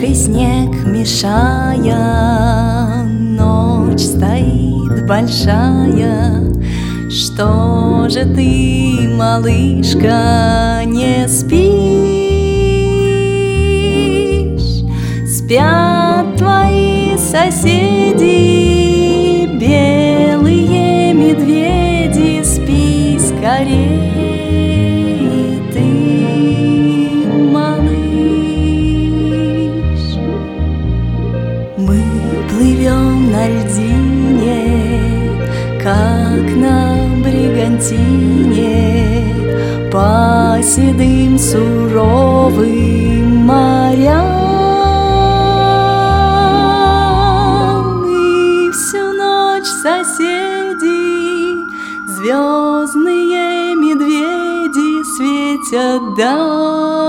Серый снег мешая, ночь стоит большая. Что же ты, малышка, не спишь? Спят твои соседи, белые медведи, спи скорей ты, малыш. Мы плывем на льдине, как на бригантине, по седым суровым морям. И всю ночь соседи, звездные медведи, светят даль.